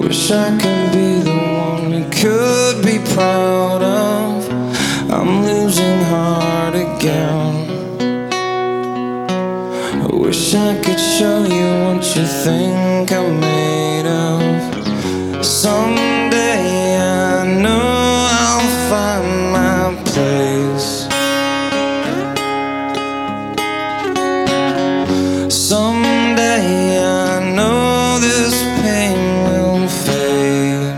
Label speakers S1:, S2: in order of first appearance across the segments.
S1: Wish I could be the one you could be proud of. I'm losing heart again. I wish I could show you what you think I'm made of. Someday I know I'll find my place. Someday I know this pain will fade.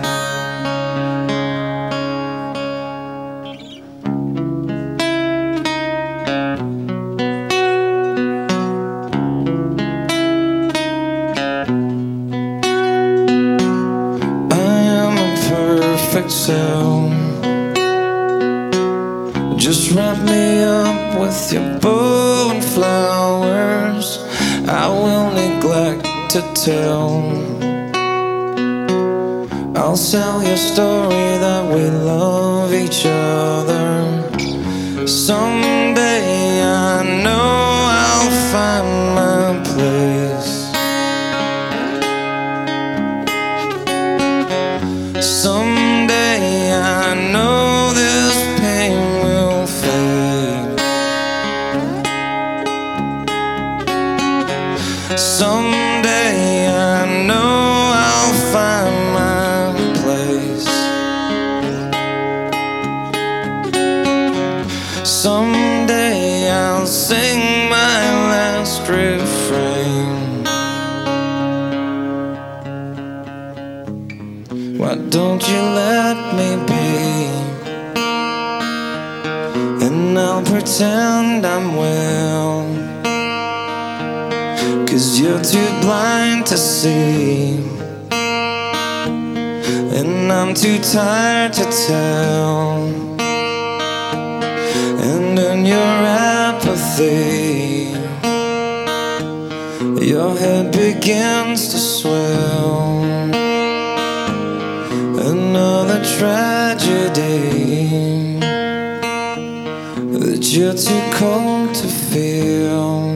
S1: Perfect self. Just wrap me up with your bow and flowers. I will neglect to tell. I'll sell your story that we love each other. Someday I know I'll find my place. Someday I know this pain will fade. Someday I know I'll find my place. Someday I'll sing my last refrain. Why don't you let me be? And I'll pretend I'm well, 'cause you're too blind to see, and I'm too tired to tell. And in your apathy, your head begins to swell. Another tragedy that you're too cold to feel.